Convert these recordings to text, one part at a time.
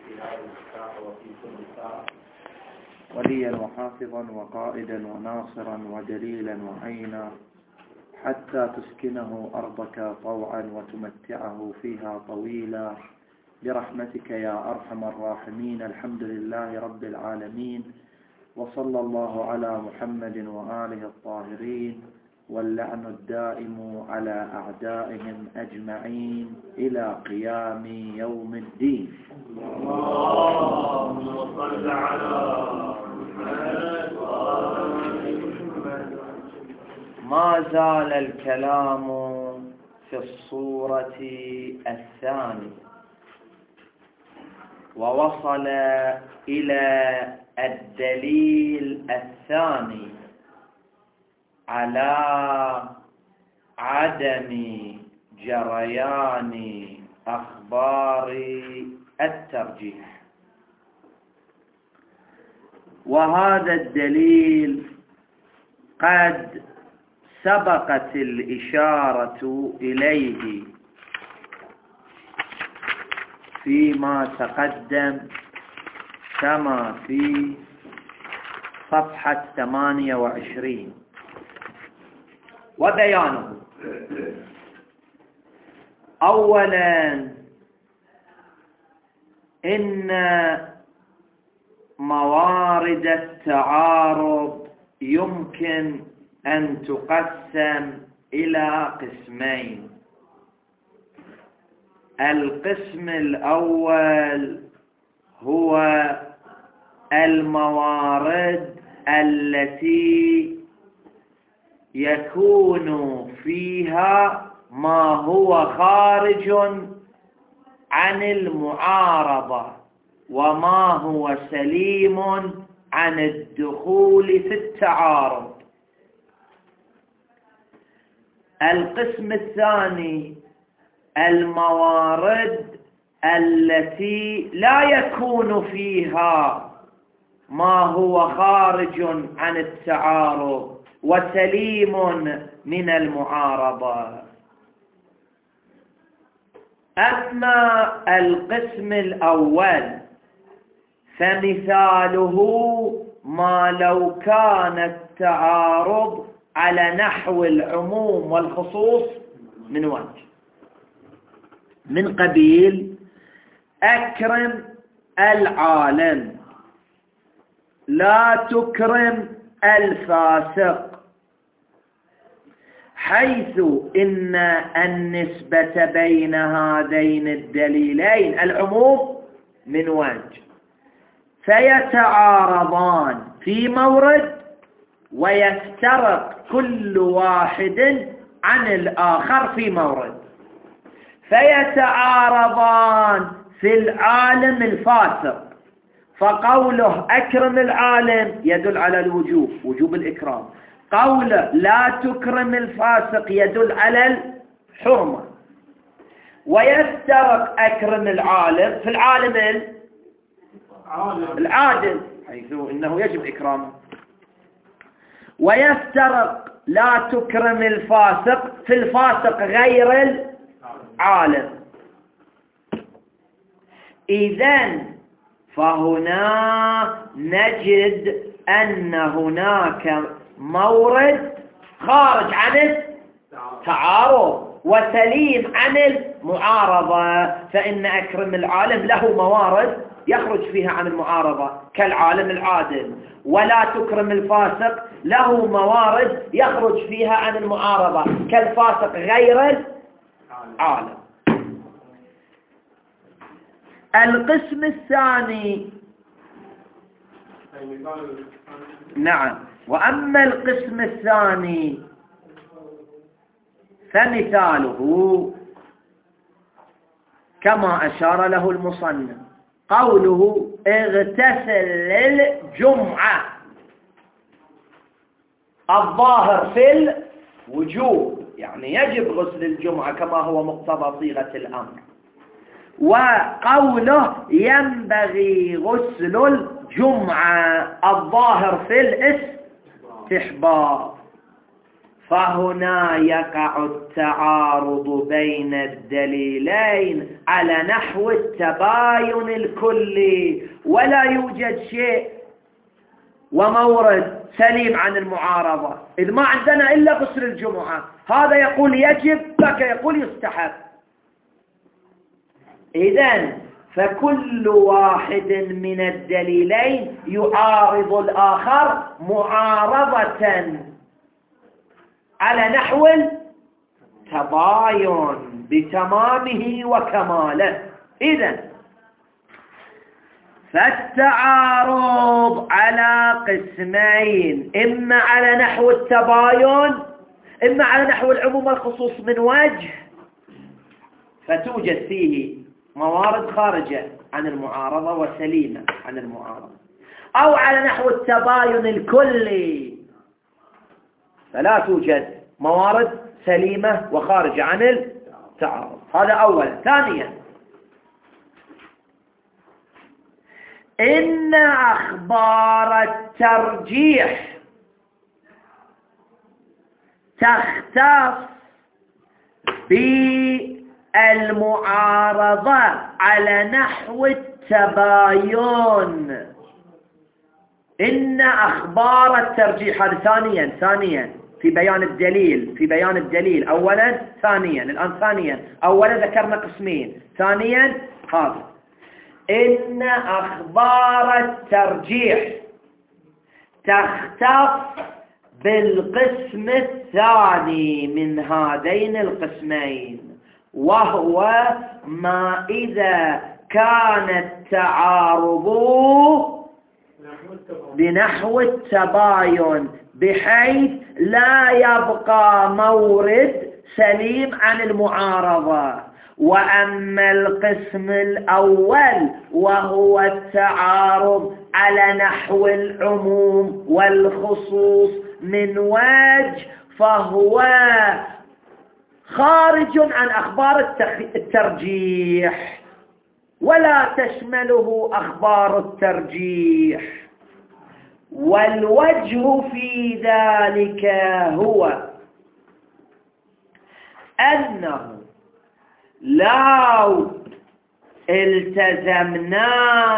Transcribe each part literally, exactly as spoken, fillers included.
في هذه الساعة وفي كل ساعة، وليا وحافظا وقائدا وناصرا ودليلا وعينا، حتى تسكنه أرضك طوعا وتمتعه فيها طويلا، برحمتك يا أرحم الراحمين. الحمد لله رب العالمين، وصلى الله على محمد وآله الطاهرين، واللعن الدائم على أعدائهم أجمعين إلى قيام يوم الدين. اللهم صل على محمد وآل محمد. ما زال الكلام في الصورة الثانية، ووصل إلى الدليل الثاني على عدم جريان أخبار الترجيح. وهذا الدليل قد سبقت الإشارة إليه فيما تقدم، كما في صفحة ثمانية وعشرين، وبيانه أولا إن موارد التعارض يمكن أن تقسم إلى قسمين. القسم الأول هو الموارد التي يكون فيها ما هو خارج عن المعارضة وما هو سليم عن الدخول في التعارض. القسم الثاني الموارد التي لا يكون فيها ما هو خارج عن التعارض وسليم من المعارضة. أما القسم الأول فمثاله ما لو كان التعارض على نحو العموم والخصوص من وجه، من قبيل أكرم العالم لا تكرم الفاسق، حيث إن النسبة بين هذين الدليلين العموم من وجه، فيتعارضان في مورد ويفترق كل واحد عن الآخر في مورد. فيتعارضان في العالم الفاسق، فقوله أكرم العالم يدل على الوجوب، وجوب الإكرام. قوله لا تكرم الفاسق يدل على الحرمة. ويفترق أكرم العالم في العالم العادل، حيث إنه يجب إكرامه. ويفترق لا تكرم الفاسق في الفاسق غير العالم. إذن فهنا نجد أن هناك مورد خارج عن التعارض وسليم عن المعارضة، فإن أكرم العالم له موارد يخرج فيها عن المعارضة كالعالم العادل، ولا تكرم الفاسق له موارد يخرج فيها عن المعارضة كالفاسق غير العالم. القسم الثاني نعم، وأما القسم الثاني فمثاله كما أشار له المصنف، قوله اغتسل للجمعة، الظاهر في الوجوب، يعني يجب غسل الجمعة كما هو مقتضى صيغة الأمر. وقوله ينبغي غسل الجمعة، الظاهر في الاستحباب. فهنا يقع التعارض بين الدليلين على نحو التباين الكلي، ولا يوجد شيء ومورد سليم عن المعارضة، إذ ما عندنا إلا غسل الجمعة. هذا يقول يجب، ذاك يقول يستحب. إذن فكل واحد من الدليلين يعارض الآخر معارضة على نحو التباين بتمامه وكماله. إذن فالتعارض على قسمين، إما على نحو التباين إما على نحو العموم والخصوص من وجه، فتوجد فيه موارد خارجة عن المعارضة وسليمة عن المعارضة، أو على نحو التباين الكلي فلا توجد موارد سليمة وخارجة عن التعارض. هذا أولا. ثانيا، إن أخبار الترجيح تختص بالمعارضة على نحو التباين. إن أخبار الترجيح، هذا ثانيا ثانيا في بيان الدليل في بيان الدليل أولا ثانيا. الآن ثانيا، أولا ذكرنا قسمين، ثانيا هذا. إن أخبار الترجيح تختص بالقسم الثاني من هذين القسمين، وهو ما إذا كان التعارض بنحو التباين بحيث لا يبقى مورد سليم عن المعارضة. وأما القسم الأول وهو التعارض على نحو العموم والخصوص من وجه، فهو خارج عن أخبار الترجيح ولا تشمله أخبار الترجيح. والوجه في ذلك هو أنه لو التزمنا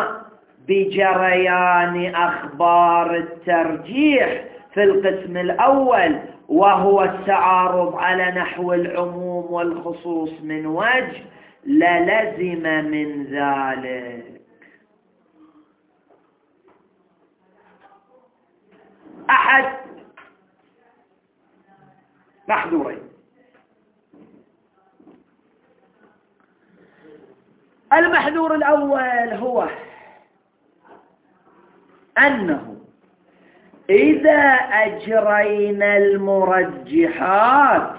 بجريان أخبار الترجيح في القسم الأول وهو التعارض على نحو العموم والخصوص من وجه، للزم من ذلك أحد محذورين. المحذور الأول هو أنه إذا أجرينا المرجحات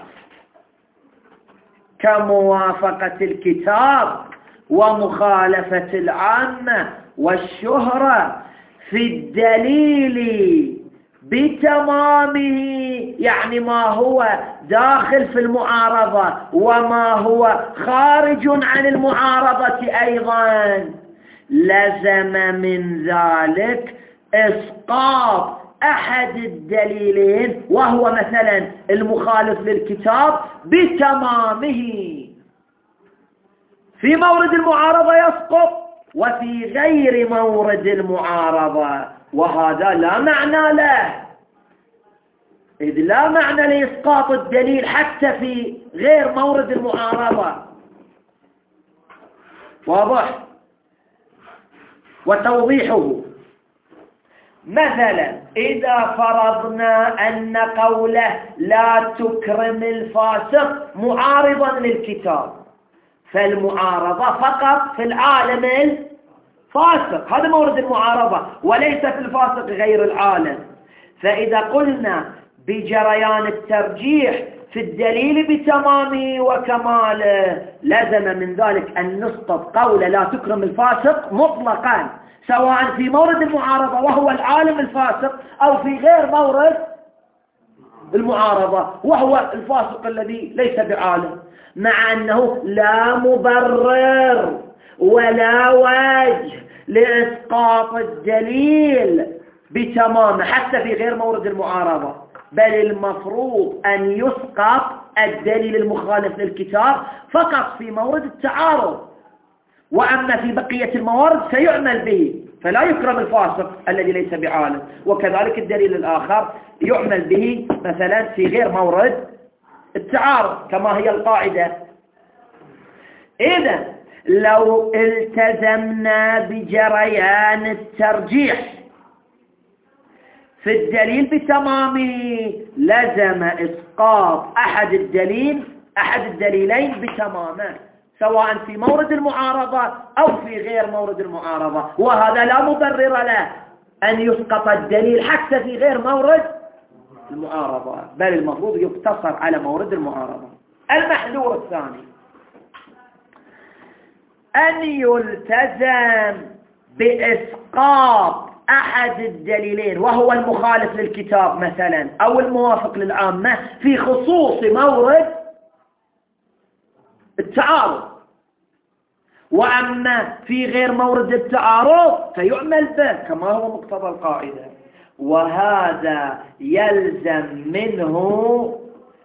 كموافقة الكتاب ومخالفة العامة والشهرة في الدليل بتمامه، يعني ما هو داخل في المعارضة وما هو خارج عن المعارضة أيضا، لزم من ذلك إسقاط أحد الدليلين وهو مثلا المخالف للكتاب بتمامه. في مورد المعارضة يسقط وفي غير مورد المعارضة، وهذا لا معنى له، إذ لا معنى لإسقاط الدليل حتى في غير مورد المعارضة. واضح؟ وتوضيحه مثلا إذا فرضنا أن قوله لا تكرم الفاسق معارضا للكتاب، فالمعارضة فقط في العالم الفاسق، هذا مورد المعارضة، وليس في الفاسق غير العالم. فإذا قلنا بجريان الترجيح في الدليل بتمامه وكماله، لزم من ذلك أن نسقط قول لا تكرم الفاسق مطلقا، سواء في مورد المعارضة وهو العالم الفاسق أو في غير مورد المعارضة وهو الفاسق الذي ليس بعالم، مع أنه لا مبرر ولا وجه لإسقاط الدليل بتمامه حتى في غير مورد المعارضة. بل المفروض أن يسقط الدليل المخالف للكتاب فقط في مورد التعارض، وأما في بقية الموارد فيعمل به، فلا يكرم الفاسق الذي ليس بعالم. وكذلك الدليل الآخر يعمل به مثلا في غير مورد التعارض كما هي القاعدة. إذن لو التزمنا بجريان الترجيح في الدليل بتمامه لزم إسقاط أحد الدليل أحد الدليلين بتمامه، سواء في مورد المعارضة أو في غير مورد المعارضة، وهذا لا مبرر له أن يسقط الدليل حتى في غير مورد المعارضة، بل المفروض يقتصر على مورد المعارضة. المحذور الثاني أن يلتزم بإسقاط أحد الدليلين وهو المخالف للكتاب مثلا أو الموافق للعامة في خصوص مورد التعارض، وأما في غير مورد التعارض فيعمل به كما هو مقتضى القاعدة. وهذا يلزم منه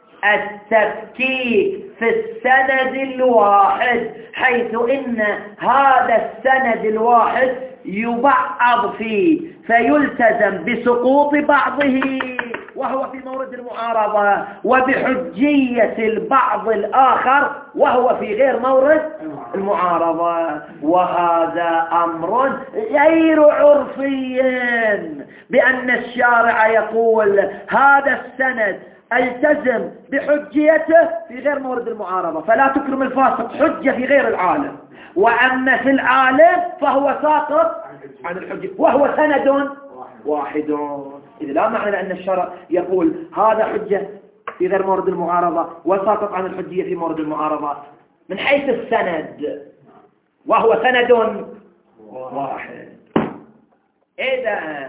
التفكيك في السند الواحد، حيث إن هذا السند الواحد يبعض فيه فيلتزم بسقوط بعضه وهو في مورد المعارضة، وبحجية البعض الآخر وهو في غير مورد المعارضة. وهذا أمر غير عرفي، بأن الشارع يقول هذا السند التزم بحجيته في غير مورد المعارضة، فلا تكرم الفاسق حجة في غير العالم، وأما في العالم فهو ساقط عن الحجة وهو سند واحد. إذا لا معنى لأن الشرع يقول هذا حجة في غير مورد المعارضة وساقط عن الحجية في مورد المعارضة من حيث السند وهو سند واحد. إذا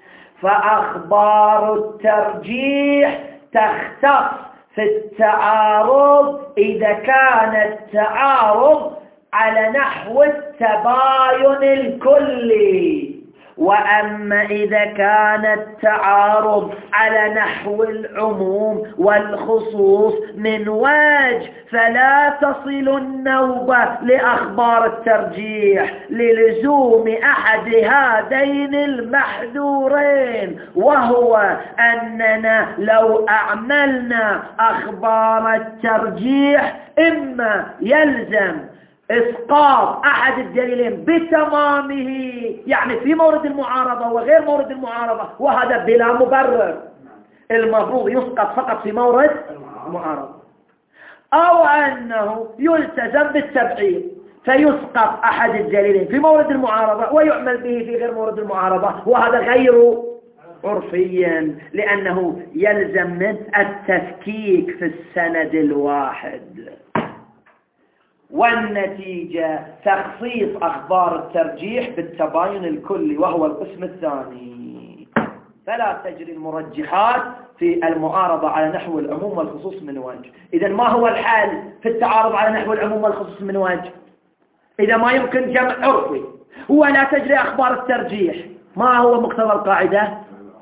فأخبار الترجيح تختص في التعارض إذا كان التعارض على نحو التباين الكلي، وأما إذا كان التعارض على نحو العموم والخصوص من وجه فلا تصل النوبة لأخبار الترجيح للزوم أحد هذين المحذورين، وهو أننا لو أعملنا أخبار الترجيح إما يلزم إسقاط أحد الدليلين بتمامه، يعني في مورد المعارضة وغير مورد المعارضة، وهذا بلا مبرر، المفروض يسقط فقط في مورد المعارضة، أو أنه يلتزم بالتبعيد فيسقط أحد الدليلين في مورد المعارضة ويعمل به في غير مورد المعارضة، وهذا غير عرفيا لأنه يلزم من التفكيك في السند الواحد. والنتيجة تخصيص أخبار الترجيح بالتباين الكلي وهو القسم الثاني. فلا تجري المرجحات في المعارضة على نحو العموم والخصوص من وجه. إذا ما هو الحال في التعارض على نحو العموم والخصوص من وجه؟ إذا ما يمكن جمع عرفي ولا تجري أخبار الترجيح، ما هو مقتضى القاعدة؟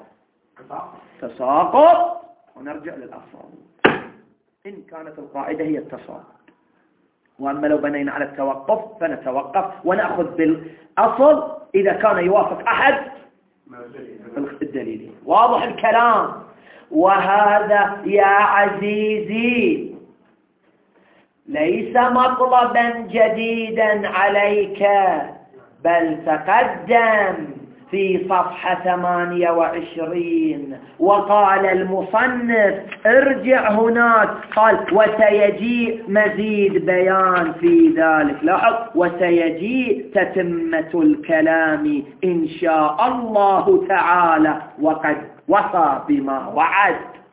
تساقط. ونرجع للأصل إن كانت القاعدة هي التساقط، وأما لو بنينا على التوقف فنتوقف ونأخذ بالأصل إذا كان يوافق أحد الدليلين. واضح الكلام؟ وهذا يا عزيزي ليس مطلبا جديدا عليك، بل تقدم في صفحة ثمانية وعشرين وقال المصنف ارجع هناك، قال وسيجيء مزيد بيان في ذلك، لاحظ وسيجيء تتمة الكلام إن شاء الله تعالى وقد وصى بما وعد.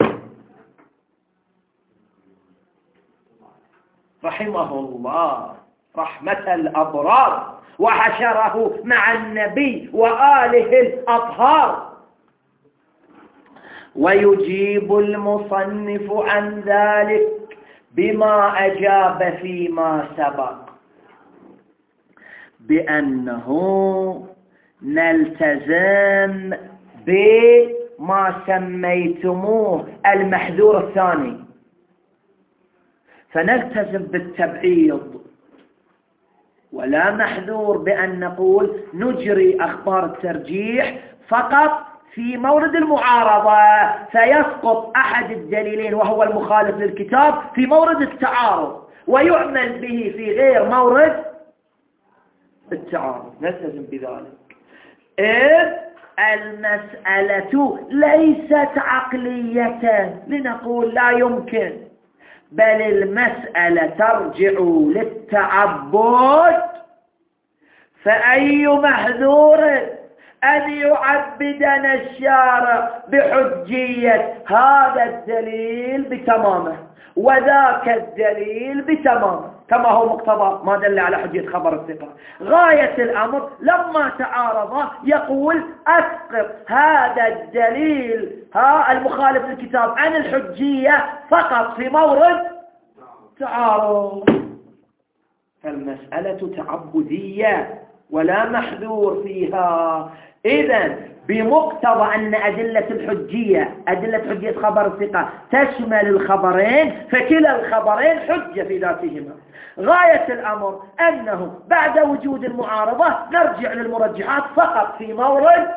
رحمه الله رحمة الأبرار وحشره مع النبي وآله الأطهار. ويجيب المصنف عن ذلك بما أجاب فيما سبق بأنه نلتزم ما سميتموه المحذور الثاني، فنلتزم بالتبعيض، ولا محذور بأن نقول نجري أخبار الترجيح فقط في مورد المعارضة، فيسقط أحد الدليلين وهو المخالف للكتاب في مورد التعارض ويعمل به في غير مورد التعارض. نلتزم بذلك. إذ المسألة ليست عقلية لنقول لا يمكن، بل المسألة ترجع للتعبد، فأي محذور أن يعبدنا الشارع بحجية هذا الدليل بتمامه وذاك الدليل بتمامه كما هو مقتضى ما دل على حجية خبر الثقة. غاية الأمر لما تعارض يقول أسقط هذا الدليل ها المخالف للكتاب عن الحجية فقط في مورد تعارض. فالمسألة تعبدية ولا محذور فيها. إذن بمقتضى أن أدلة الحجية أدلة حجية خبر الثقة تشمل الخبرين، فكلا الخبرين حجة في ذاتهما. غاية الأمر أنه بعد وجود المعارضة نرجع للمرجحات فقط في مورد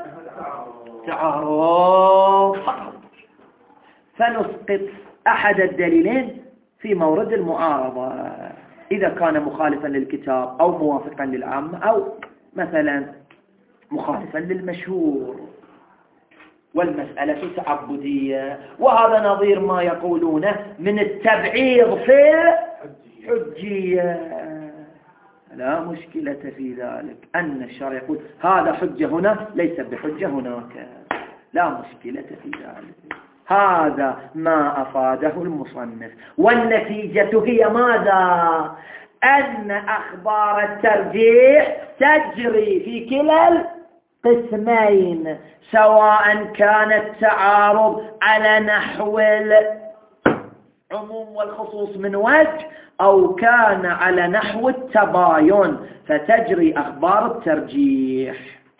تعارض فقط، فنسقط أحد الدليلين في مورد المعارضة إذا كان مخالفا للكتاب أو موافقا للعامة أو مثلا مخالفا للمشهور. والمسألة تعبدية، وهذا نظير ما يقولونه من التبعيض في الحجية. لا مشكلة في ذلك، أن الشرع يقول هذا حجة هنا ليس بحجة هناك، لا مشكلة في ذلك. هذا ما أفاده المصنف، والنتيجة هي ماذا؟ أن أخبار الترجيح تجري في كلا القسمين، سواء كان التعارض على نحو العموم والخصوص من وجه أو كان على نحو التباين، فتجري أخبار الترجيح.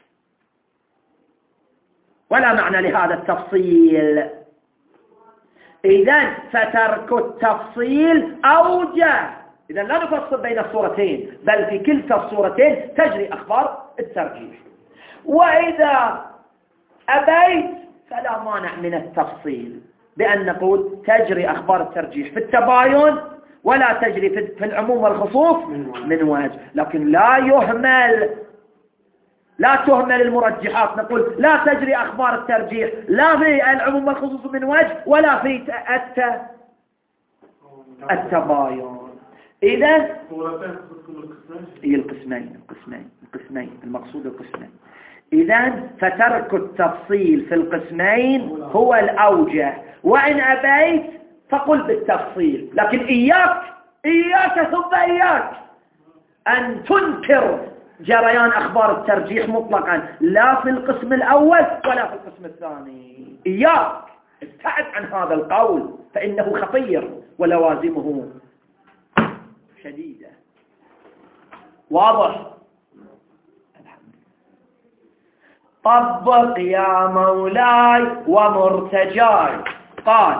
ولا معنى لهذا التفصيل. إذن فترك التفصيل أوجه. إذن لا نفصل بين الصورتين، بل في كلتا الصورتين تجري أخبار الترجيح. وإذا أبيت فلا مانع من التفصيل بأن نقول تجري أخبار الترجيح في التباين ولا تجري في العموم والخصوص من وجه. لكن لا يهمل لا تهمل المرجحات، نقول لا تجري أخبار الترجيح لا في العموم والخصوص من وجه ولا في التباين. إذن هي القسمين القسمين القسمين المقصود القسمين. إذن فترك التفصيل في القسمين هو الأوجه، وإن أبيت فقل بالتفصيل. لكن إياك إياك ثم إياك أن تنكر جريان أخبار الترجيح مطلقا، لا في القسم الأول ولا في القسم الثاني. إياك ابتعد عن هذا القول فإنه خطير ولوازمه شديدة. واضح؟ طبق يا مولاي ومرتجاي. قال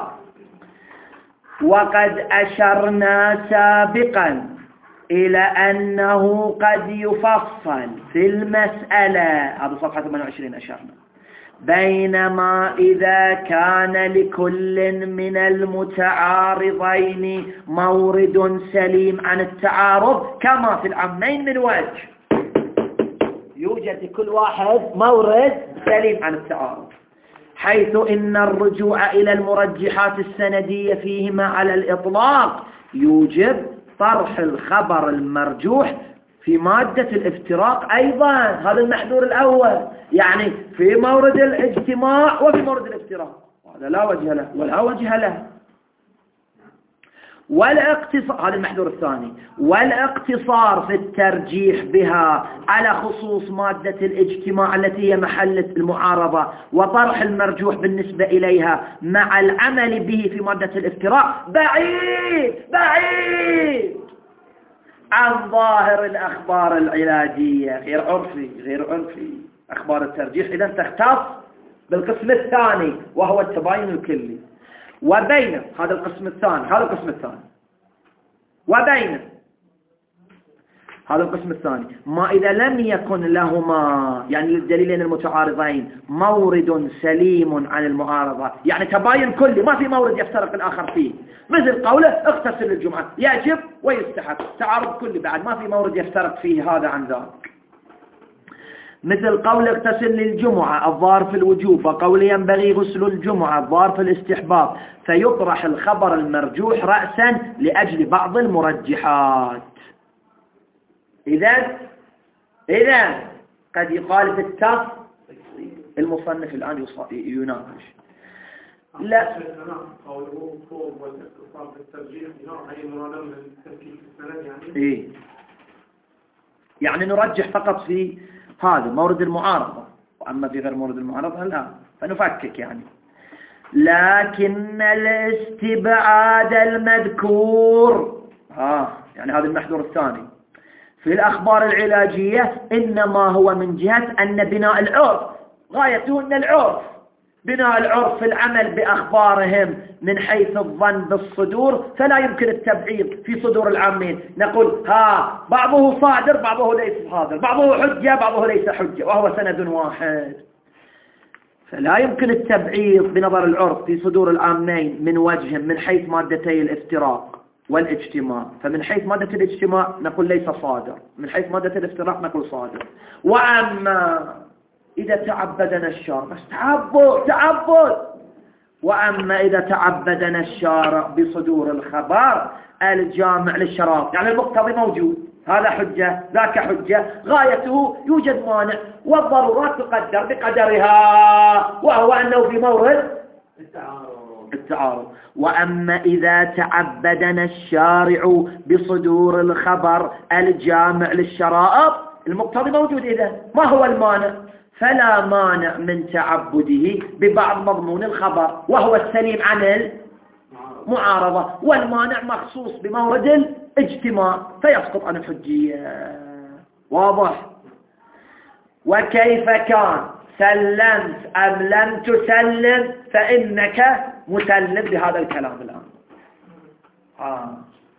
وقد أشرنا سابقا إلى أنه قد يفصل في المسألة، هذا صفحة ثمانية وعشرين أشرنا، بينما إذا كان لكل من المتعارضين مورد سليم عن التعارض كما في العمين من وجه. يوجد لكل واحد مورد سليم عن التعارض، حيث إن الرجوع إلى المرجحات السندية فيهما على الإطلاق يوجب طرح الخبر المرجوح في مادة الافتراق أيضا. هذا المحذور الأول، يعني في مورد الاجتماع وفي مورد الافتراق، هذا لا وجه له ولا وجه له. والاقتصار، هذا المحذور الثاني، والاقتصار في الترجيح بها على خصوص مادة الاجتماع التي هي محل المعارضة وطرح المرجوح بالنسبة إليها مع العمل به في مادة الافتراء بعيد بعيد عن ظاهر الأخبار العلاجية، غير عرفي غير عرفي. أخبار الترجيح إذا تختص بالقسم الثاني وهو التباين الكلي، وبين هذا القسم الثاني هذا القسم الثاني وبين هذا القسم الثاني ما إذا لم يكن لهما يعني للدليلين المتعارضين مورد سليم عن المعارضة، يعني تباين كلي ما في مورد يفترق الآخر فيه، مثل قوله اغتسل للجمعة يجب ويستحب، تعارض كلي بعد ما في مورد يفترق فيه هذا عن ذاك. مثل قول اغتسل للجمعة الظاهر في الوجوب، وقول ينبغي غسل الجمعة الظاهر في الاستحباب، فيطرح الخبر المرجوح رأسا لأجل بعض المرجحات. إذا إذا قد يقال في التفصيل المصنف الآن يناقش لا قوله فوق والاتصال بالترجيح أي مراد من التركيب في السند يعني إيه؟ يعني نرجح فقط في هذا مورد المعارضة، وأما في غير مورد المعارضة لا، فنفكك يعني. لكن الاستبعاد المذكور ها يعني هذا المحذور الثاني في الأخبار العلاجية إنما هو من جهة أن بناء العرف غايته أن العرف بناء العرف في العمل بأخبارهم من حيث الظن بالصدور، فلا يمكن التبعيض في صدور العامين، نقول ها بعضه صادر بعضه ليس صادر، بعضه حجة بعضه ليس حجة وهو سند واحد، فلا يمكن التبعيض بنظر العرف في صدور العامين من وجه من حيث مادتي الافتراق والاجتماع، فمن حيث مادة الاجتماع نقول ليس صادر، من حيث مادة الافتراق نقول صادر. وأما إذا تعبدنا الشارع بس تعبد تعبد وأما إذا تعبدنا الشارع بصدور الخبر الجامع للشراب يعني المقتضي موجود، هذا حجة ذاك حجة، غايته يوجد مانع والضرورات تقدر بقدرها، وهو أنه في مورد التعارض. وأما إذا تعبدنا الشارع بصدور الخبر الجامع للشرائط المقتضي موجود، إذا ما هو المانع؟ فلا مانع من تعبده ببعض مضمون الخبر وهو السليم عن المعارضة، والمانع مخصوص بمورد الاجتماع فيسقط عن الحجية. واضح؟ وكيف كان سلمت أم لم تسلم فإنك مسلم بهذا الكلام الآن. آه.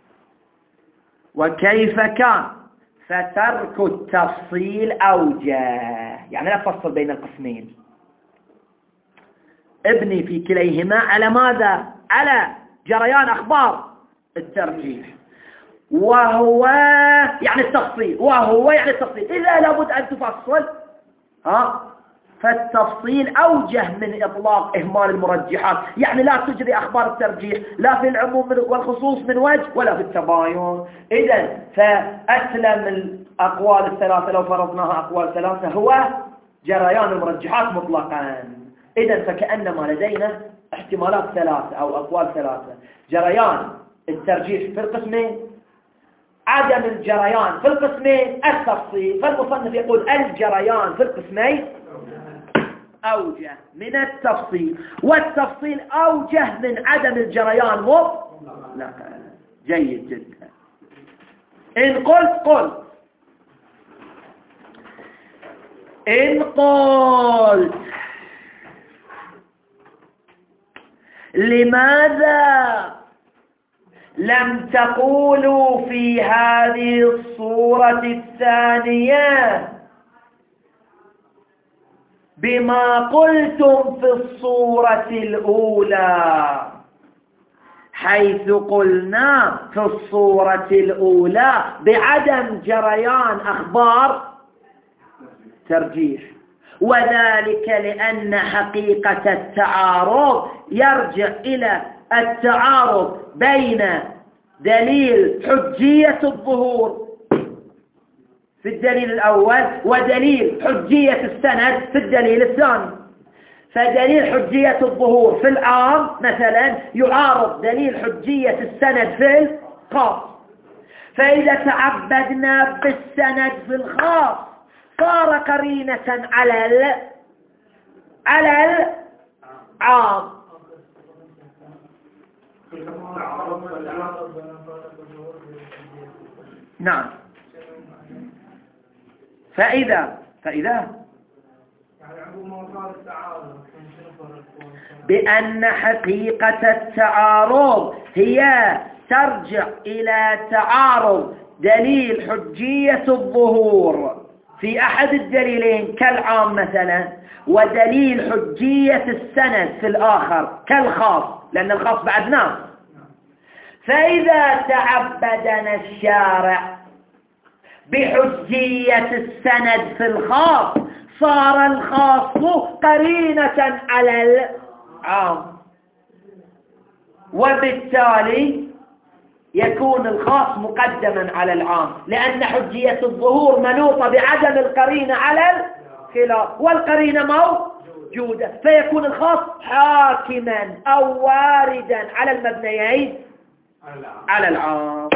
وكيف كان فترك التفصيل أوجه، يعني لا تفصل بين القسمين، ابني في كليهما على ماذا؟ على جريان أخبار الترجيح، وهو يعني التفصيل، وهو يعني التفصيل، إذا لابد أن تفصل ها فالتفصيل أوجه من إطلاق إهمال المرجحات، يعني لا تجري أخبار الترجيح لا في العموم والخصوص من وجه ولا في التباين. إذن فأسلم الأقوال الثلاثة لو فرضناها أقوال ثلاثة هو جريان المرجحات مطلقا. إذن فكأنما لدينا احتمالات ثلاثة أو أقوال ثلاثة: جريان الترجيح في القسمين، عدم الجريان في القسمين، التفصيل. فالمصنف يقول الجريان في القسمين أوجه من التفصيل، والتفصيل أوجه من عدم الجريان مطلقا. جيد جدا. إن قلت قل إن قلت لماذا لم تقولوا في هذه الصورة الثانية بما قلتم في الصورة الأولى، حيث قلنا في الصورة الأولى بعدم جريان أخبار ترجيح، وذلك لأن حقيقة التعارض يرجع إلى التعارض بين دليل حجية الظهور في الدليل الأول ودليل حجية السند في الدليل الثاني. فدليل حجية الظهور في العام مثلا يعارض دليل حجية السند في الخاص، فإذا تعبدنا بالسند في الخاص صار قرينة على ال على العام. نعم. فإذا فإذا بأن حقيقة التعارض هي ترجع إلى تعارض دليل حجية الظهور في أحد الدليلين كالعام مثلا، ودليل حجية السند في الآخر كالخاص، لأن الخاص بعد ناس. فإذا تعبدنا الشارع بحجية السند في الخاص صار الخاص قرينة على العام، وبالتالي يكون الخاص مقدما على العام، لأن حجية الظهور منوطة بعدم القرينة على الخلاف، والقرينة موجودة، فيكون الخاص حاكما أو واردا على المبنيين على العام.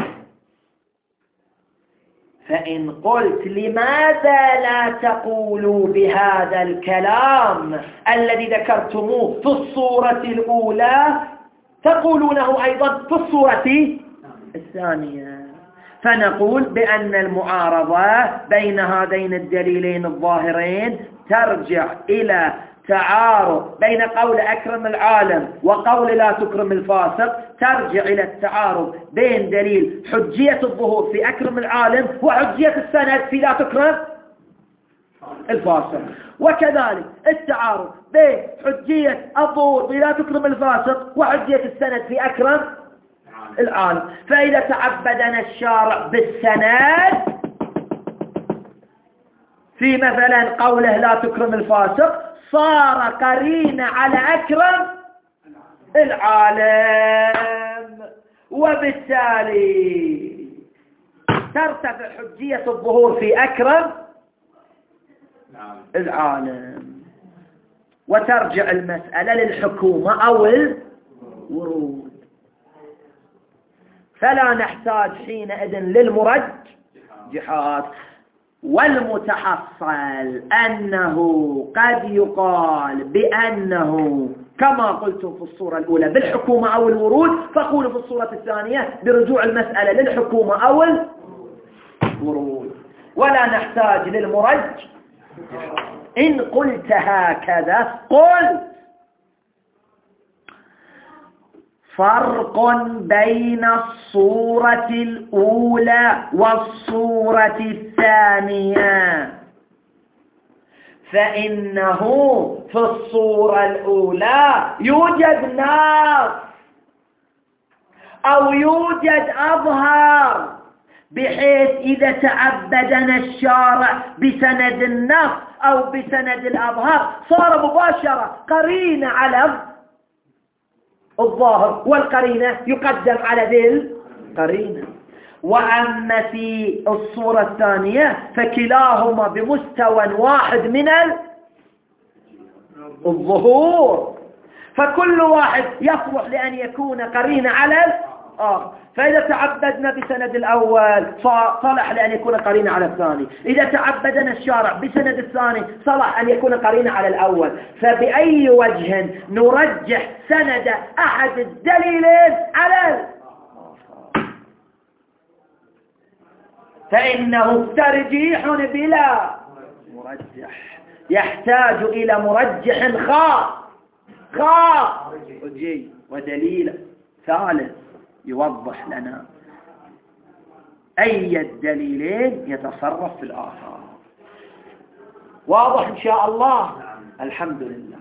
فإن قلت لماذا لا تقولوا بهذا الكلام الذي ذكرتموه في الصورة الأولى تقولونه أيضا في الصورة الثانية؟ فنقول بأن المعارضة بين هذين الدليلين الظاهرين ترجع إلى تعارض بين قول أكرم العالم وقول لا تكرم الفاسق، ترجع إلى التعارض بين دليل حجية الظهور في أكرم العالم وحجية السند في لا تكرم الفاسق، وكذلك التعارض بين حجية الظهور في لا تكرم الفاسق وحجية السند في أكرم العالم. فإذا تعبدنا الشارع بالسند في مثلا قوله لا تكرم الفاسق صار قرينة على أكرم العالم، وبالتالي ترتفع حجية الظهور في أكرم العالم، وترجع المسألة للحكومة أو الورود. فلا نحتاج حينئذ للمرجحات. والمتحصل أنه قد يقال بأنه كما قلتم في الصورة الأولى بالحكومة أو الورود، فقولوا في الصورة الثانية برجوع المسألة للحكومة أو الورود، ولا نحتاج للمرجح. إن قلت هكذا قل فرق بين الصورة الأولى والصورة الثانية، فإنه في الصورة الأولى يوجد نص أو يوجد أظهر، بحيث إذا تعبدنا الشارع بسند النص أو بسند الأظهر صار مباشرة قرينة على الظاهر، والقرينة يقدم على ذي القرينة. وأما في الصورة الثانية فكلاهما بمستوى واحد من الظهور، فكل واحد يصلح لأن يكون قرينة على الآخر. فإذا تعبدنا بسند الأول صلح لأن يكون قرينة على الثاني، إذا تعبدنا الشارع بسند الثاني صلح أن يكون قرينة على الأول. فبأي وجه نرجح سند أحد الدليلين على الآخر؟ فإنه ترجيح بلا مرجح، يحتاج إلى مرجح خاص خاص ودليل ثالث يوضح لنا أي الدليلين يتصرف في الآخر. واضح إن شاء الله؟ الحمد لله.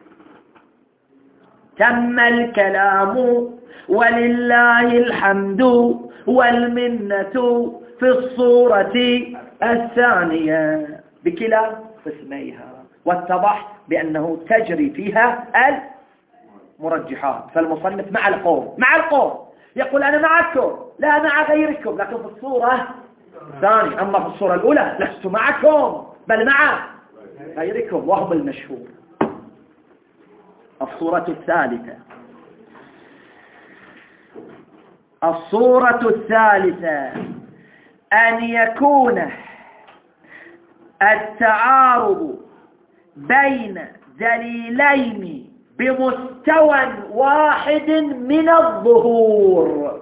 تم الكلام ولله الحمد والمنة في الصورة الثانية بكلا قسميها، واتضح بأنه تجري فيها المرجحات. فالمصنف مع القوم مع القوم يقول أنا معكم لا مع غيركم، لكن في الصورة الثانية. أما في الصورة الأولى لست معكم بل مع غيركم، وهم المشهور. الصورة الثالثة الصورة الثالثة أن يكون التعارض بين دليلين بمستوى واحد من الظهور،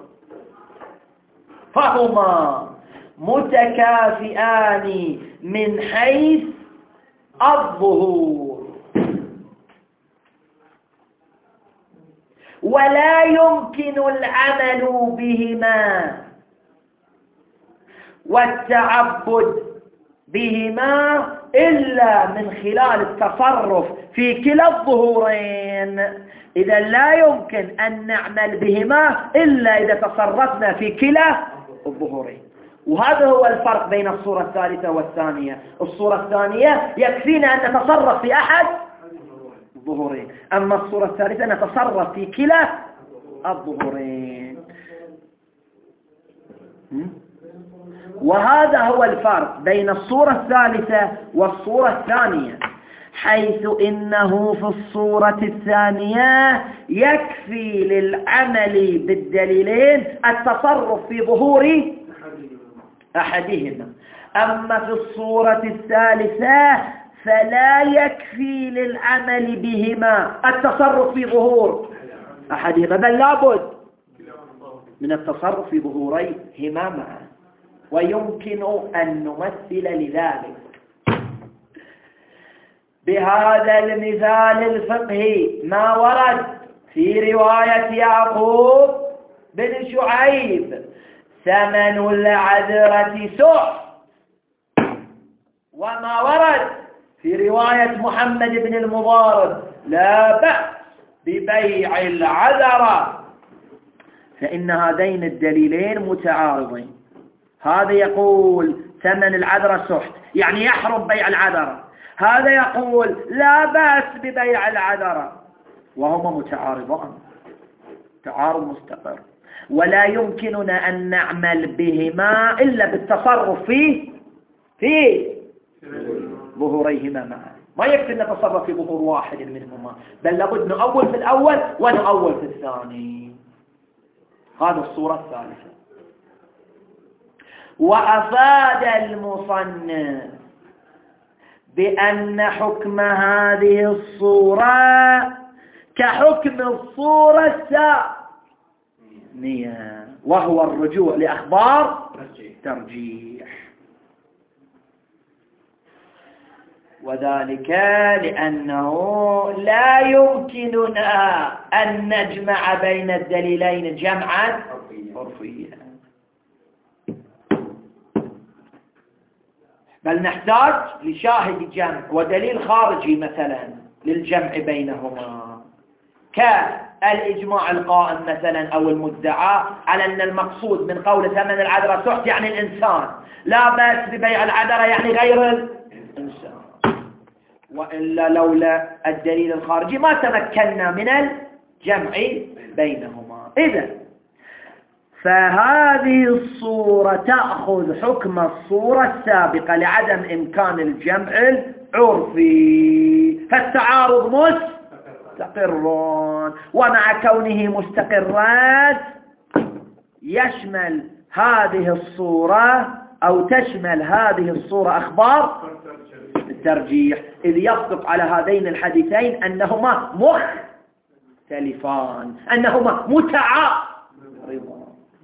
فهما متكافئان من حيث الظهور. ولا يمكن العمل بهما والتعبد بهما إلا من خلال التصرف في كلا الظهورين. إذا لا يمكن أن نعمل بهما إلا إذا تصرفنا في كلا الظهورين. وهذا هو الفرق بين الصورة الثالثة والثانية. الصورة الثانية يكفينا أن نتصرف في أحد الظهورين، أما الصورة الثالثة نتصرف في كلا الظهورين. وهذا هو الفرق بين الصورة الثالثة والصورة الثانية، حيث إنه في الصورة الثانية يكفي للعمل بالدليلين التصرف في ظهور أحدهما، أما في الصورة الثالثة فلا يكفي للعمل بهما التصرف في ظهور أحدهما، بل لابد من التصرف في ظهوريهما معا. ويمكن أن نمثل لذلك بهذا المثال الفقهي ما ورد في رواية يعقوب بن شعيب: ثمن العذرة سحت. وما ورد في رواية محمد بن المضارب: لا بأس ببيع العذرة. فإن هذين الدليلين متعارضين. هذا يقول ثمن العذرة سحت يعني يحرم بيع العذرة، هذا يقول لا بأس ببيع العذرة، وهما متعارضان تعارض مستقر. ولا يمكننا أن نعمل بهما إلا بالتصرف في في ظهوريهما معا. ما يكفي أن نتصرف في ظهور واحد منهما، بل لابد نؤول في الأول ونؤول في الثاني. هذا الصورة الثالثة. وأفاد المصنف بأن حكم هذه الصورة كحكم الصورة الثانية، وهو الرجوع لأخبار ترجيح. وذلك لأنه لا يمكننا أن نجمع بين الدليلين جمعا عرفيا، بل نحتاج لشاهد جمع ودليل خارجي مثلا للجمع بينهما، كالإجماع القائم مثلا أو المدعى على أن المقصود من قول ثمن العذرة سحت يعني الإنسان، لا بأس ببيع العذرة يعني غير الإنسان. وإلا لولا الدليل الخارجي ما تمكنا من الجمع بينهما. إذن فهذه الصورة تأخذ حكم الصورة السابقة لعدم إمكان الجمع العرفي، فالتعارض مستقر، ومع كونه مستقرات يشمل هذه الصورة أو تشمل هذه الصورة أخبار الترجيح، إذ يصدق على هذين الحديثين أنهما مختلفان، أنهما متعارضان.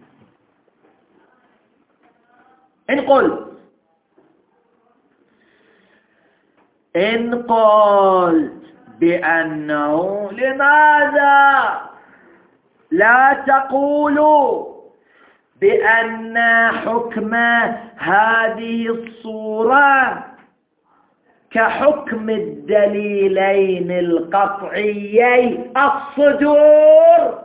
إن قلت إن قلت بأنه لماذا لا تقولوا بأن حكم هذه الصورة كحكم الدليلين القطعيين الصدور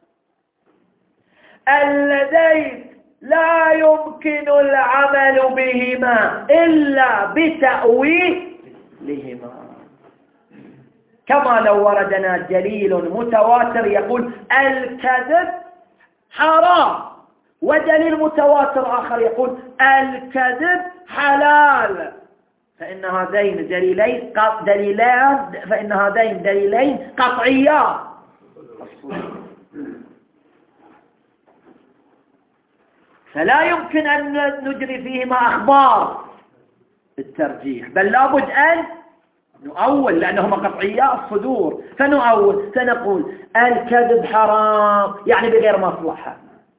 اللذين لا يمكن العمل بهما إلا بتأويلهما، كما لو وردنا دليل متواتر يقول الكذب حرام، ودليل متواتر آخر يقول الكذب حلال، فإن هذين دليلين دليلان فإن هذين دليلين قطعيان. فلا يمكن أن نجري فيهما أخبار الترجيح، بل لابد أن نؤول لأنهما قطعيات الصدور، فنؤول فنقول الكذب حرام يعني بغير مصلحة،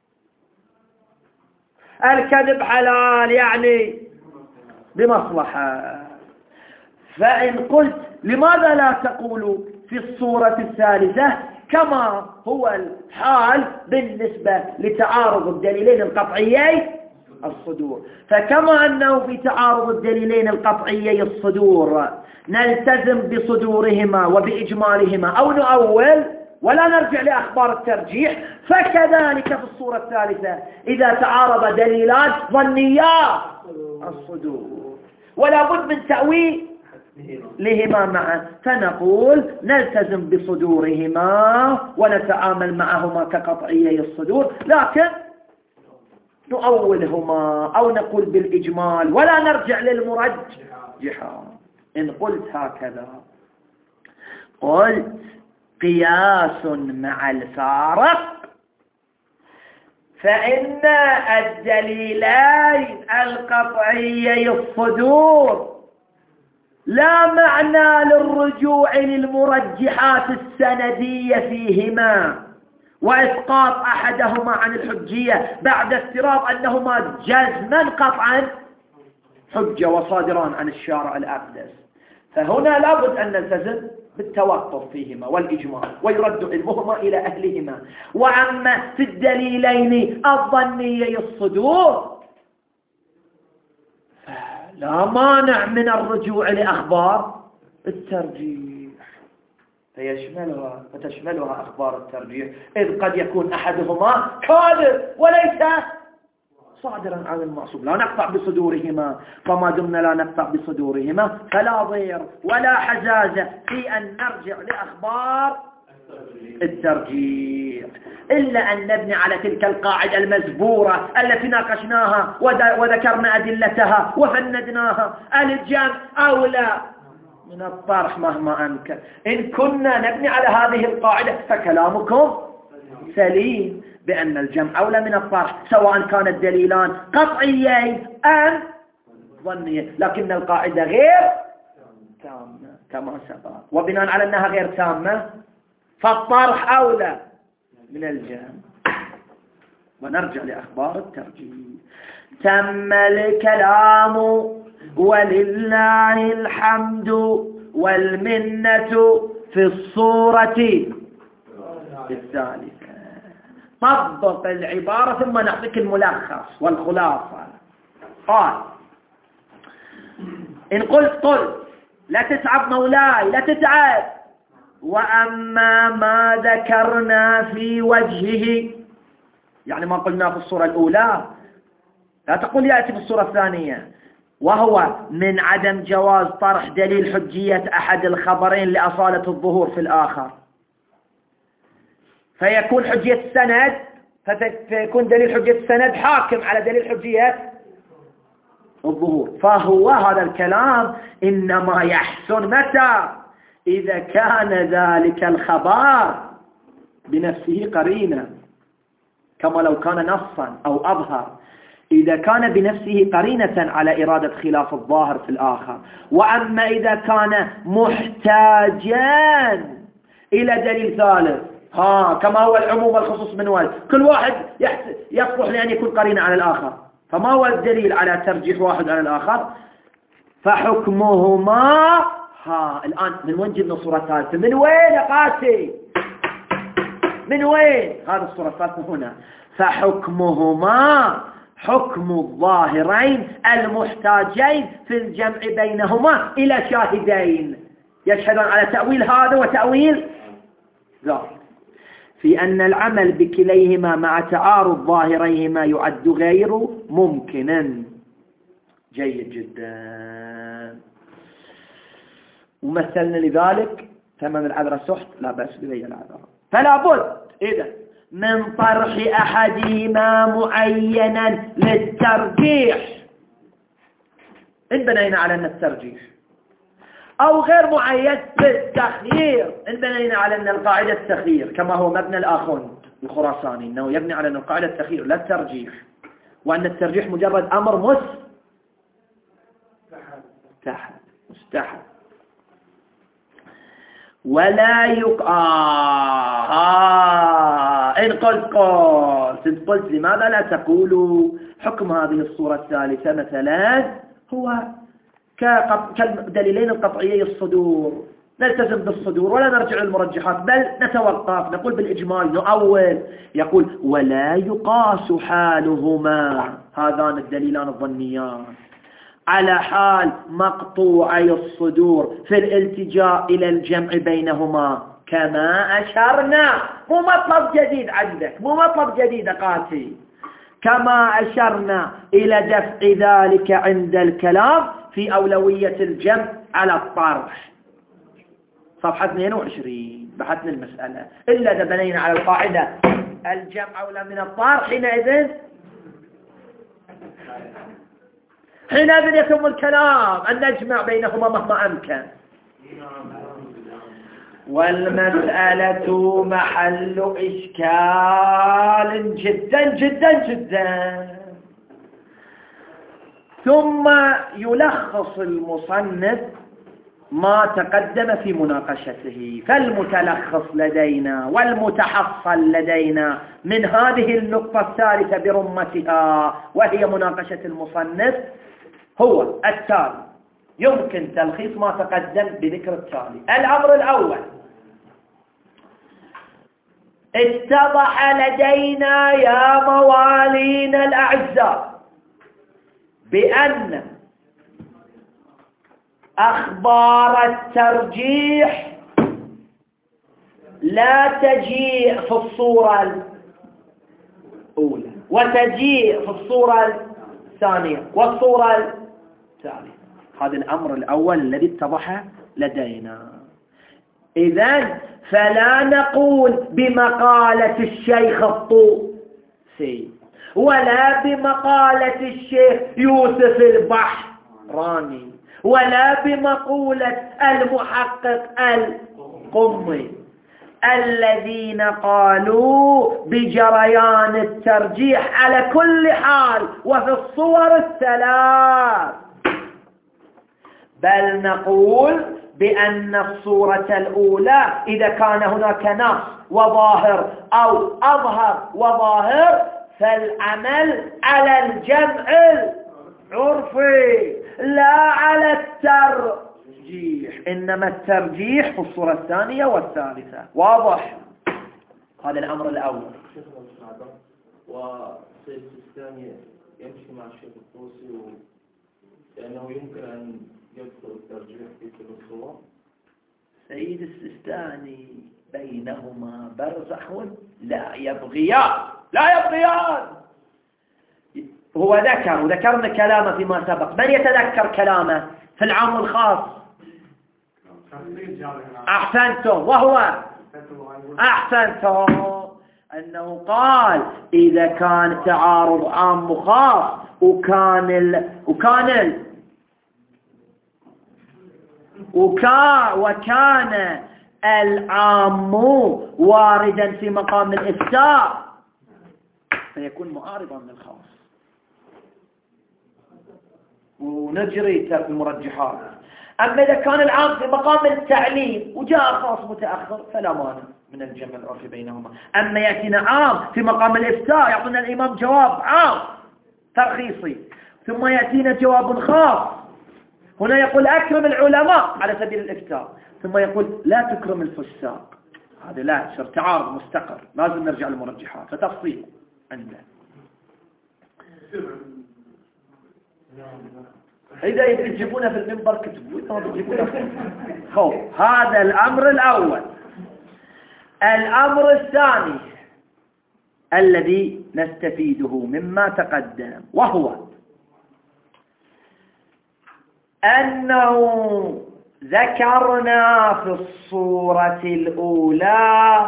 الكذب حلال يعني بمصلحة. فإن قلت لماذا لا تقول في الصورة الثالثة كما هو الحال بالنسبة لتعارض الدليلين القطعيين الصدور. فكما أنه في تعارض الدليلين القطعيي الصدور نلتزم بصدورهما وبإجمالهما أو نؤول ولا نرجع لأخبار الترجيح، فكذلك في الصورة الثالثة إذا تعارض دليلان ظنيات الصدور ولا بد من تأويل لهما معا، فنقول نلتزم بصدورهما ونتعامل معهما كقطعيي الصدور، لكن نؤولهما أو نقول بالإجمال ولا نرجع للمرجحة. إن قلت هكذا قلت قياس مع الفارق، فإن الدليلين القطعيي الصدور لا معنى للرجوع للمرجحات السندية فيهما وإسقاط أحدهما عن الحجية بعد افتراض أنهما جزما قطعا حجة وصادران عن الشارع الأقدس. فهنا لابد أن نلتزم بالتوقف فيهما والإجمال ويرد علمهما إلى أهلهما. وأما في الدليلين الظنيي الصدور فلا مانع من الرجوع لأخبار الترجيح فيشملها فتشملها أخبار الترجيح، إذ قد يكون أحدهما كاذب وليس صادرا عن المعصوم. لا نقطع بصدورهما، فما دمنا لا نقطع بصدورهما فلا ضير ولا حزازة في أن نرجع لأخبار الترجيح، إلا أن نبني على تلك القاعدة المزبورة التي ناقشناها وذكرنا أدلتها وفندناها: الجمع أولى من الطرح مهما أمكن. إن كنا نبني على هذه القاعدة فكلامكم سليم بأن الجمع أولى من الطرح، سواء كان الدليلان قطعيين أم ظنيين، لكن القاعدة غير تامة كما سبق. وبناء على أنها غير تامة فالطرح أولى من الجمع. ونرجع لأخبار الترجيح. تم الكلام ولله الحمد والمنة في الصورة الثالثة. طبق العبارة ثم نعطيك الملخص والخلاصة. قال: إن قلت قل لا تتعب مولاي لا تتعب، وأما ما ذكرنا في وجهه، يعني ما قلنا في الصورة الأولى لا تقول يأتي في الصورة الثانية، وهو من عدم جواز طرح دليل حجية أحد الخبرين لأصالة الظهور في الآخر، فيكون حجية السند فيكون دليل حجية السند حاكم على دليل حجية الظهور. فهو هذا الكلام إنما يحسن متى؟ إذا كان ذلك الخبر بنفسه قرينة، كما لو كان نصا أو أظهر، إذا كان بنفسه قرينة على إرادة خلاف الظاهر في الآخر. وأما إذا كان محتاجا إلى دليل ثالث، ها كما هو العموم والخصوص من وجه، كل واحد يصلح لأن يكون قرينة على الآخر، فما هو الدليل على ترجيح واحد على الآخر؟ فحكمهما، ها الآن من وين جبنا الصورة الثالثة؟ من وين يا قاسي؟ من وين؟ هذه الصورة الثالثة هنا. فحكمهما حكم الظاهرين المحتاجين في الجمع بينهما إلى شاهدين يشهدون على تأويل هذا وتأويل ذاك، في أن العمل بكليهما مع تعارض ظاهريهما يعد غير ممكنا. جيد جدا. ومثلنا لذلك ثمن العذراء سحت، لا بأس بذي العذراء. فلا بد إذا من طرح أحدهما معينا للترجيح إن بنينا على أن الترجيح، أو غير معين للتخيير إن بنينا على أن القاعدة التخيير، كما هو مبنى الآخوند الخراساني أنه يبني على أن القاعدة التخيير لا الترجيح، وأن الترجيح مجرد أمر مستحب مستحب ولا يق... آه آه إن قلت قلت إن قلت لماذا لا تقولوا حكم هذه الصورة الثالثة مثلا هو كدليلين القطعيي الصدور، نلتزم بالصدور ولا نرجع للمرجحات، بل نتوقف نقول بالإجمال نؤول. يقول ولا يقاس حالهما، هذان الدليلان الظنيان، على حال مقطوعي الصدور في الالتجاء إلى الجمع بينهما كما أشرنا. مو مطلب جديد عندك، مو مطلب جديد قاتي. كما أشرنا إلى دفع ذلك عند الكلام في أولوية الجمع على الطرح، صفحة اثنين وعشرين بحثنا المسألة. إلا إذا بنينا على القاعدة الجمع أولى من الطرح، حينئذ حينئذ يتم الكلام أن نجمع بينهما مهما أمكن. والمسألة محل إشكال جدا جدا جدا. ثم يلخص المصنف ما تقدم في مناقشته. فالمتلخص لدينا والمتحصل لدينا من هذه النقطة الثالثة برمتها وهي مناقشة المصنف هو التالي. يمكن تلخيص ما تقدم بذكر التالي. الأمر الأول: اتضح لدينا يا موالين الأعزاء بأن أخبار الترجيح لا تجيء في الصورة الأولى وتجيء في الصورة الثانية والصورة الثالثة. هذا الأمر الأول الذي اتضح لدينا. إذن فلا نقول بمقالة الشيخ الطوسي ولا بمقالة الشيخ يوسف البحراني ولا بمقولة المحقق القمي الذين قالوا بجريان الترجيح على كل حال وفي الصور الثلاث، بل نقول بأن الصورة الأولى إذا كان هناك نص وظاهر أو أظهر وظاهر فالعمل على الجمع العرفي لا على الترجيح، إنما الترجيح في الصورة الثانية والثالثة. واضح؟ هذا الأمر الأول. والشيخ الثاني يمشي مع الشيخ الطوسي لأنه يمكن أن يذكر الترجيح في كل الصور. سيد السيستاني بينهما برزخ لا يبغيان لا يبغيان. هو ذكر وذكرنا كلامه فيما سبق. من يتذكر كلامه في العام والخاص؟ أحسنتم. وهو أحسنتم أنه قال إذا كان تعارض عام وخاص وكان ال... وكان ال... وكا... وكان العام واردا في مقام الإفتاء فيكون معارضا للخاص ونجري ترك المرجحات. أما إذا كان العام في مقام التعليم وجاء خاص متأخر فلا مانع من الجمع العرفي بينهما. أما يأتينا عام في مقام الإفتاء يعطينا الإمام جواب عام ترخيصي ثم يأتينا جواب خاص، هنا يقول أكرم العلماء على سبيل الإفتاء ثم يقول لا تكرم الفساق. هذا لا يصير تعارض مستقر، لازم نرجع للمرجحات فتفصيل عنده. إذا يجيبونه في المنبر كتبوا، إذا ما بيجيبونه في هذا الأمر الأول. الأمر الثاني الذي نستفيده مما تقدم وهو أنه ذكرنا في الصورة الأولى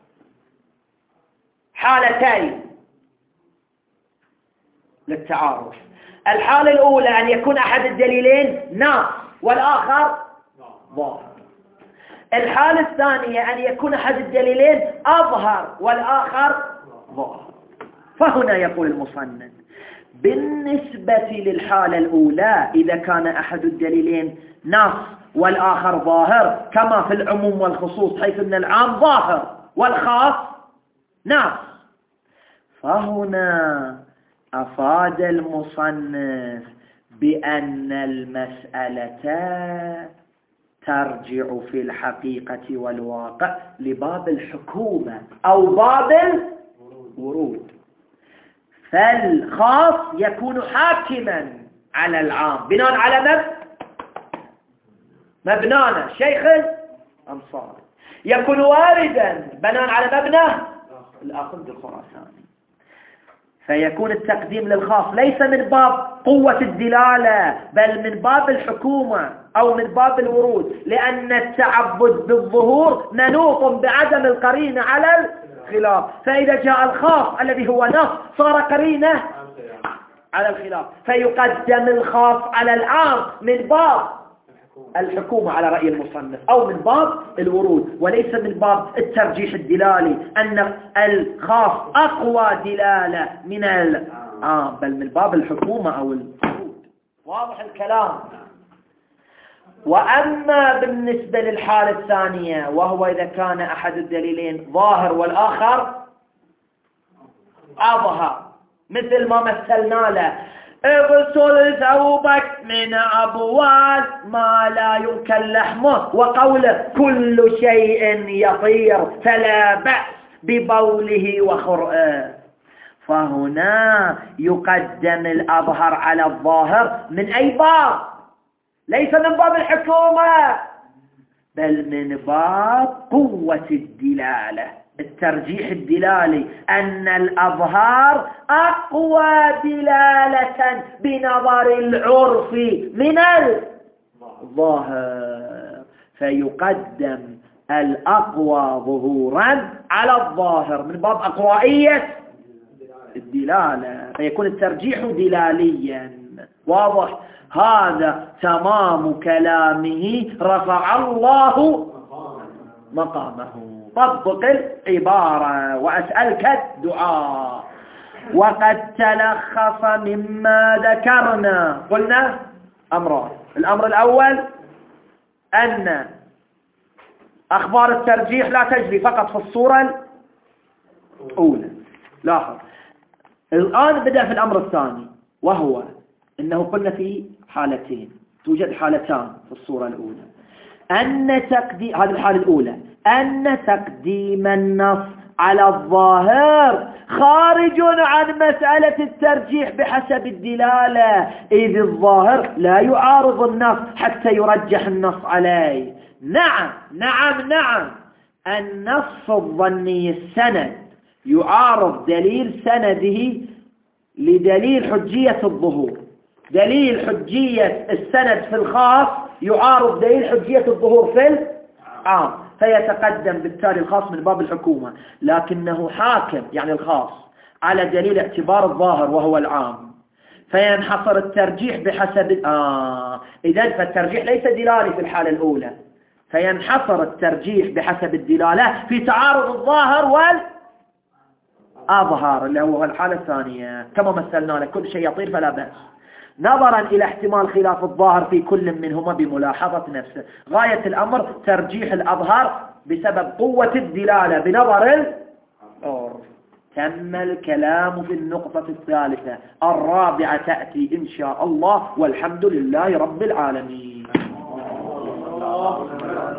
حالتين للتعارض. الحالة الأولى أن يكون أحد الدليلين ناص والآخر ظاهر. الحالة الثانية أن يكون أحد الدليلين أظهر والآخر ظاهر. فهنا يقول المصنف بالنسبة للحالة الأولى إذا كان أحد الدليلين ناص والآخر ظاهر كما في العموم والخصوص حيث أن العام ظاهر والخاص ناص، فهنا أفاد المصنف بأن المسألة ترجع في الحقيقة والواقع لباب الحكومة أو باب الورود. فالخاص يكون حاكما على العام بناء على مب... مبنانا شيخ الأنصار، يكون واردا بناء على مبنى الآخذ الخراساني. فيكون التقديم للخاص ليس من باب قوة الدلالة بل من باب الحكومة أو من باب الورود، لأن التعبد بالظهور منوط بعدم القرينة على الخلاف. فإذا جاء الخاص الذي هو نص صار قرينة على الخلاف، فيقدم الخاص على العام من باب الحكومة على رأي المصنف أو من باب الورود، وليس من باب الترجيح الدلالي أن الخاص أقوى دلالة من العام، بل من باب الحكومة أو الورود. واضح الكلام؟ وأما بالنسبة للحالة الثانية، وهو إذا كان أحد الدليلين ظاهر والآخر أظهر، مثل ما مثلنا له اغسل ثوبك من أبوال ما لا يؤكل لحمه، وقوله كل شيء يطير فلا بأس ببوله وخرئه. فهنا يقدم الأظهر على الظاهر من أي باب؟ ليس من باب الحكومة بل من باب قوة الدلالة، الترجيح الدلالي، أن الأظهار أقوى دلالة بنظر العرف من الظاهر، فيقدم الأقوى ظهورا على الظاهر من باب أقوائية الدلالة، فيكون الترجيح دلاليا. واضح؟ هذا تمام كلامه رفع الله مقامه. طبق العبارة وأسألك الدعاء. وقد تلخص مما ذكرنا، قلنا أمران. الأمر الأول أن أخبار الترجيح لا تجري فقط في الصورة الأولى. لاحظ الآن بدأ في الأمر الثاني، وهو إنه قلنا في حالتين، توجد حالتان في الصورة الأولى. أن تقديم، هذه الحالة الأولى، أن تقديم النص على الظاهر خارج عن مسألة الترجيح بحسب الدلالة، إذ الظاهر لا يعارض النص حتى يرجح النص عليه. نعم نعم نعم النص الظني السند يعارض دليل سنده لدليل حجية الظهور، دليل حجية السند في الخاص يعارض دليل حجية الظهور في العام، فيتقدم بالتالي الخاص من باب الحكومة، لكنه حاكم يعني الخاص على دليل اعتبار الظاهر وهو العام، فينحصر الترجيح بحسب آه إذن فالترجيح ليس دلالي في الحالة الأولى، فينحصر الترجيح بحسب الدلالة في تعارض الظاهر والأظهر اللي هو الحالة الثانية كما مثلنا لك، كل شيء يطير فلا بأس، نظرا إلى احتمال خلاف الظاهر في كل منهما بملاحظة نفسه. غاية الأمر ترجيح الأظهر بسبب قوة الدلالة بنظر العرف. تم الكلام في النقطة الثالثة. الرابعة تأتي إن شاء الله، والحمد لله رب العالمين.